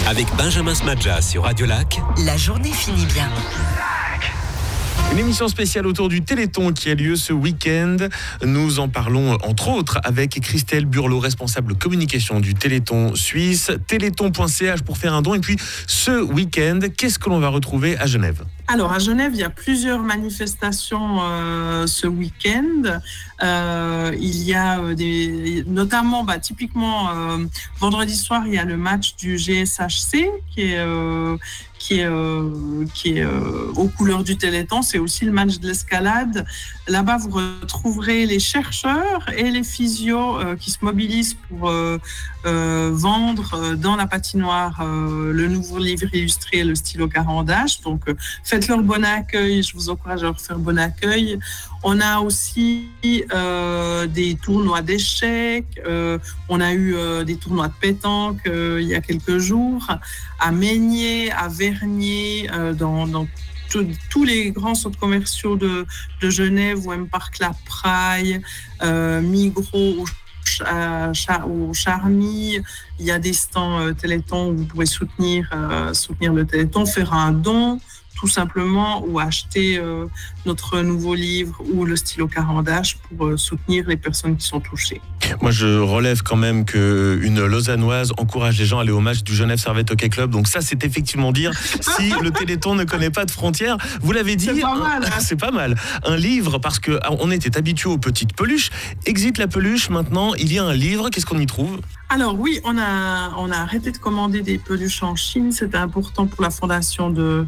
Avec Benjamin Smadja sur Radio Lac. La journée finit bien. Une émission spéciale autour du Téléthon qui a lieu ce week-end. Nous en parlons entre autres avec Christelle Burlot, responsable communication du Téléthon suisse. Téléthon.ch pour faire un don. Et puis ce week-end, qu'est-ce que l'on va retrouver à Genève ? Alors, à Genève, il y a plusieurs manifestations ce week-end. Il y a notamment, typiquement, vendredi soir, il y a le match du GSHC qui est aux couleurs du Téléthon. C'est aussi le match de l'escalade. Là-bas, vous retrouverez les chercheurs et les physios qui se mobilisent pour vendre dans la patinoire le nouveau livre illustré, le stylo Carandache. Donc, faites-leur bon accueil. Je vous encourage à leur faire bon accueil. On a aussi des tournois d'échecs. On a eu des tournois de pétanque il y a quelques jours à Meigné, à Vernier, dans tous les grands centres commerciaux de Genève, Wem Park La Praille, Migros, au Charmy. Il y a des stands Téléthon où vous pouvez soutenir le Téléthon, faire un don tout simplement, ou acheter notre nouveau livre ou le stylo Carandache pour soutenir les personnes qui sont touchées. Moi, je relève quand même qu'une Lausannoise encourage les gens à aller au match du Genève Servette Hockey Club. Donc ça, c'est effectivement dire si le Téléthon ne connaît pas de frontières. Vous l'avez dit, c'est pas mal. C'est pas mal. Un livre, parce qu'on était habitué aux petites peluches. Exit la peluche, maintenant, il y a un livre. Qu'est-ce qu'on y trouve ? Alors oui, on a arrêté de commander des peluches en Chine. C'était important pour la fondation de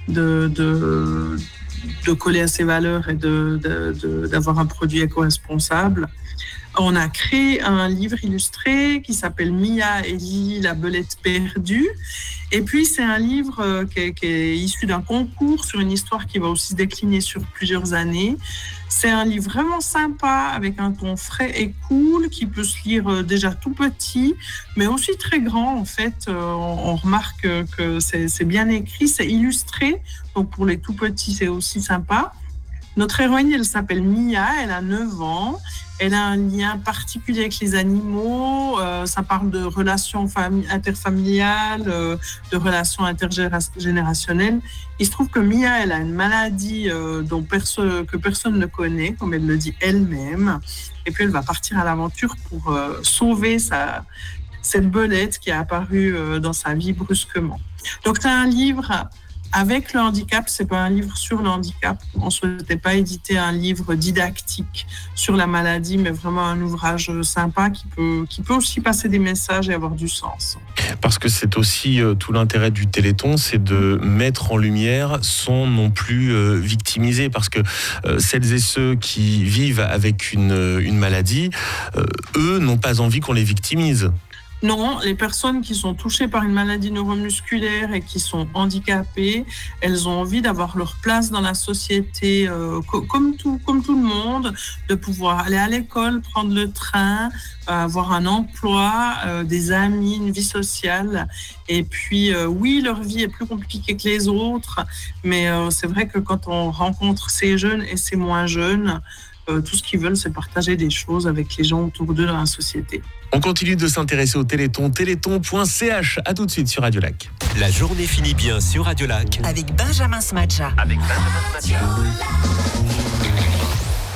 coller à ses valeurs et d'avoir un produit éco-responsable. On a créé un livre illustré qui s'appelle Mia et Lily, la belette perdue. Et puis, c'est un livre qui est issu d'un concours sur une histoire qui va aussi se décliner sur plusieurs années. C'est un livre vraiment sympa, avec un ton frais et cool, qui peut se lire déjà tout petit, mais aussi très grand. En fait, on remarque que c'est bien écrit, c'est illustré. Donc, pour les tout petits, c'est aussi sympa. Notre héroïne, elle s'appelle Mia, elle a 9 ans. Elle a un lien particulier avec les animaux. Ça parle de relations interfamiliales, de relations intergénérationnelles. Il se trouve que Mia, elle a une maladie que personne ne connaît, comme elle le dit elle-même. Et puis, elle va partir à l'aventure pour sauver cette belette qui a apparu dans sa vie brusquement. Donc, c'est un livre avec le handicap, c'est pas un livre sur le handicap. On ne souhaitait pas éditer un livre didactique sur la maladie, mais vraiment un ouvrage sympa qui peut aussi passer des messages et avoir du sens. Parce que c'est aussi tout l'intérêt du Téléthon, c'est de mettre en lumière sans non plus victimiser. Parce que celles et ceux qui vivent avec une maladie, eux n'ont pas envie qu'on les victimise. Non, les personnes qui sont touchées par une maladie neuromusculaire et qui sont handicapées, elles ont envie d'avoir leur place dans la société comme tout le monde, de pouvoir aller à l'école, prendre le train, avoir un emploi, des amis, une vie sociale. Et puis, oui, leur vie est plus compliquée que les autres, mais c'est vrai que quand on rencontre ces jeunes et ces moins jeunes, tout ce qu'ils veulent, c'est partager des choses avec les gens autour d'eux dans la société. On continue de s'intéresser au Téléthon, téléthon.ch. À tout de suite sur Radio Lac. La journée finit bien sur Radio Lac. Avec Benjamin Smadja.